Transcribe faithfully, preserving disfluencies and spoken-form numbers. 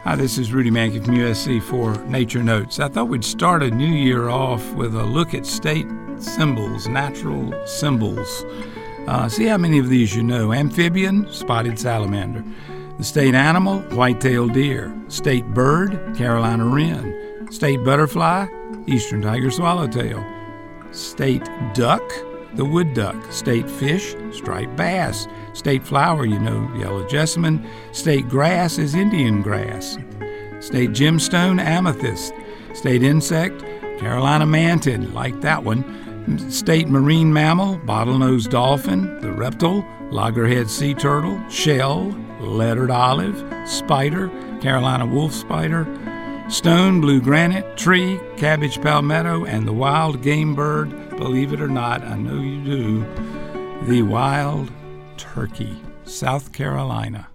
Hi, this is Rudy Mankey from U S C for Nature Notes. I thought we'd start a new year off with a look at state symbols, natural symbols. Uh, see how many of these you know. Amphibian, spotted salamander. The state animal, white-tailed deer. State bird, Carolina wren. State butterfly, eastern tiger swallowtail. State duck, the wood duck. State fish, striped bass. State flower, you know, yellow jessamine. State grass is Indian grass. State gemstone, amethyst. State insect, Carolina mantid, like that one. State marine mammal, bottlenose dolphin. The reptile, loggerhead sea turtle. Shell, lettered olive. Spider, Carolina wolf spider. Stone, blue granite. Tree, cabbage palmetto. And the wild game bird, believe it or not, I know you do, the wild turkey, South Carolina.